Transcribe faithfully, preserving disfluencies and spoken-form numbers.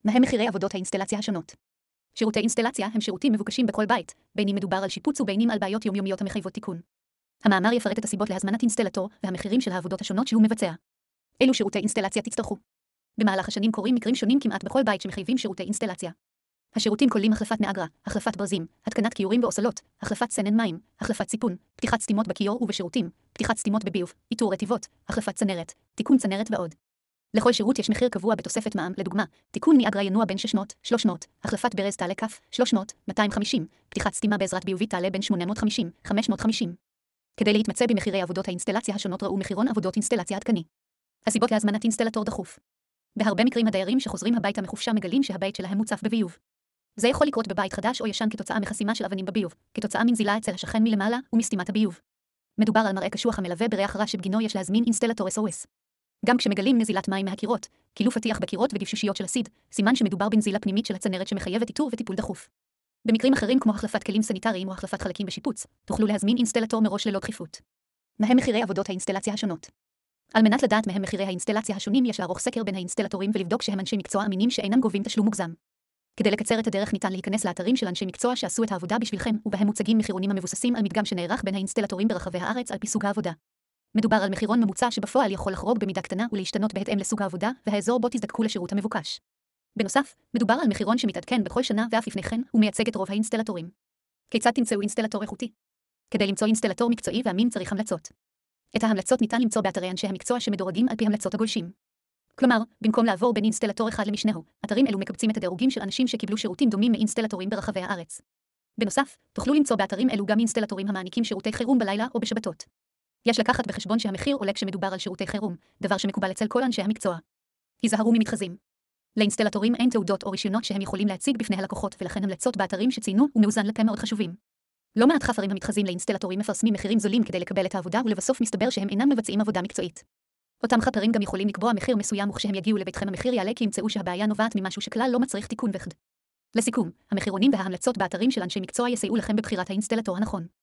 מהם מחירי עבודות האינסטלציה השונות? שירותי אינסטלציה הם שירותים מבוקשים בכל בית, בין אם מדובר על שיפוץ ובין אם על בעיות יומיומיות המחייבות תיקון. המאמר יפרט את הסיבות להזמנת אינסטלטור והמחירים של העבודות השונות שהוא מבצע. אילו שירותי אינסטלציה תצטרכו? במהלך השנים קורים מקרים שונים כמעט בכל בית שמחייבים שירותי אינסטלציה. השירותים כוללים החלפת נאגרה, החלפת ברזים, התקנת כיורים ואוסלות, החלפת סנן מים, החלפת סיפון, פתיחת סתימות בכיור ובשירותים, פתיחת סתימות בביוב, איתור רטיבות, החלפת צנרת, תיקון צנרת ועוד. לכל שירות יש מחיר קבוע בתוספת מע"מ, לדוגמה, תיקון נאגרה ינוע בין שש מאות, שלוש מאות, החלפת ברז תעלה כף, שלוש מאות, מאתיים וחמישים, פתיחת סתימה בעזרת ביובית תעלה בין שמונה מאות וחמישים, חמש מאות וחמישים. כדי להתמצא במחירי עבודות האינסטלציה השונות ראו מחירון עבודות אינסטלציה עדכני. הסיבות להזמנת אינסטלטור דחוף. בהרבה מקרים הדיירים שחוזרים הביתה מחופשה מגלים שהבית שלהם מוצף בביוב. זה יכול לקרות בבית חדש או ישן כתוצאה מחסימה של אבנים בביוב, כתוצאה מנזילה אצל השכן מלמעלה ומסתימת הביוב. מדובר על מראה קשוח המלווה בריח רע שבגינו יש להזמין אינסטלטור אס או אס. גם כשמגלים נזילת מים מהקירות, קילוף הטיח בקירות ודפשושיות של הסיד, סימן שמדובר בנזילה פנימית של הצנרת שמחייבת איתור וטיפול דחוף. במקרים אחרים כמו החלפת כלים סניטריים או החלפת חלקים בשיפוץ, תוכלו להזמין אינסטלטור מראש ללא דחיפות. מהם מחירי עבודות האינסטלציה השונות? על מנת לדעת מהם מחירי האינסטלציה השונים יש לערוך סקר בין האינסטלטורים ולבדוק שהם אנשי מקצוע אמינים שאינם גובים תשלום מוגזם. כדי לקצר את הדרך ניתן להיכנס לאתרים של אנשי מקצוע שעשו את העבודה בשבילכם, ובהם מוצגים מחירונים המבוססים על מדגם שנערך בין האינסטלטורים ברחבי הארץ על פי סוג העבודה. מדובר על מחירון ממוצע שבפועל יכול לחרוג במידה קטנה ולהשתנות בהתאם לסוג העבודה והאזור בו תזדקקו לשירות המבוקש. בנוסף, מדובר על מחירון שמתעדכן בכל שנה ואף לפני כן ומייצג את רוב האינסטלטורים. כיצד תמצאו אינסטלטור איכותי? כדי למצוא אינסטלטור מקצועי ואמין צריך המלצות. את ההמלצות ניתן למצוא באתרי אנשי המקצוע שמדורגים על פי המלצות הגולשים. כלומר, במקום לעבור בין אינסטלטור אחד למשנהו, אתרים אלו מקבצים את הדירוגים של אנשים שקיבלו שירותים דומים מאינסטלטורים ברחבי הארץ. בנוסף, תוכלו למצוא באתרים אלו גם אינסטלטורים המעניקים שירותי חירום בלילה או בשבתות. יש לקחת בחשבון שהמחיר עולה כשמדובר על שירותי חירום, דבר שמקובל אצל כל אנשי המקצוע. היזהרו ממתחזים. לאינסטלטורים אין תעודות או רישיונות שהם יכולים להציג בפני הלקוחות, ולכן המלצות באתרים שציינו ומאוזן לפה מאוד חשובים. לא מעט חפרים המתחזים לאינסטלטורים מפרסמים מחירים זולים כדי לקבל את העבודה ולבסוף מסתבר שהם אינם מבצעים עבודה מקצועית. אותם חפרים גם יכולים לקבוע מחיר מסוים וכשהם יגיעו לביתכם המחיר יעלה כי ימצאו שהבעיה נובעת ממשהו שכלל לא מצריך תיקון וכד. לסיכום, המחירונים וההמלצות באתרים של אנשי מקצוע יסייעו לכם בבחירת האינסטלטור הנכון.